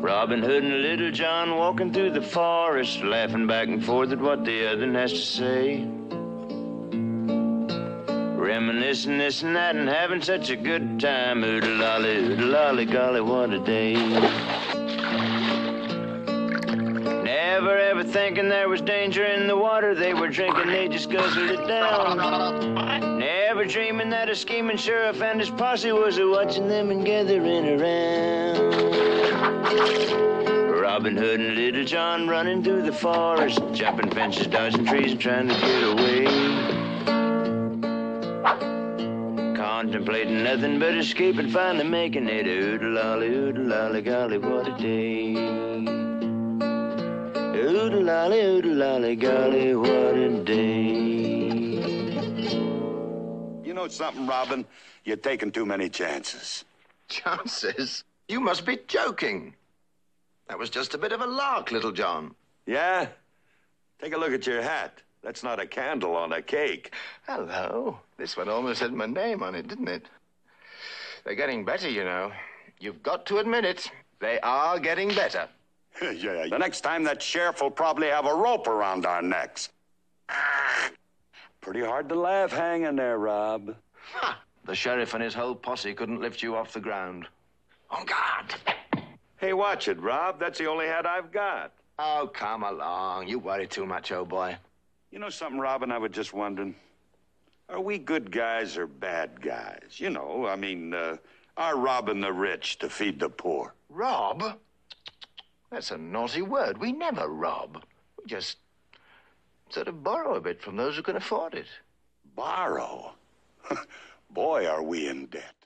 Robin Hood and Little John walking through the forest, laughing back and forth at what the other has to say. Reminiscing this and that and having such a good time. Oodle-lolly, golly, what a day. Never ever thinking there was danger in the water they were drinking, they just guzzled it down. Never dreaming that a scheming sheriff and his posse was watching them and gathering around. Robin Hood and Little John running through the forest, jumping fences, dodging trees, and trying to get away. Contemplating nothing but escape and finally making it. Oodle-lolly, golly, what a day. Oodle-lolly, golly, what a day. You know something, Robin? You're taking too many chances. Chances? You must be joking. That was just a bit of a lark, Little John. Yeah? Take a look at your hat. That's not a candle on a cake. Hello. This one almost had my name on it, didn't it? They're getting better, you know. You've got to admit it. They are getting better. Yeah, the next time that sheriff will probably have a rope around our necks. Pretty hard to laugh hanging there, Rob. Ha! The sheriff and his whole posse couldn't lift you off the ground. On guard. Hey, watch it, Rob. That's the only hat I've got. Oh, come along. You worry too much, old boy. You know something, Robin? I was just wondering. Are we good guys or bad guys? You know, I mean, are robbing the rich to feed the poor? Rob? That's a naughty word. We never rob. We just sort of borrow a bit from those who can afford it. Borrow? Boy, are we in debt.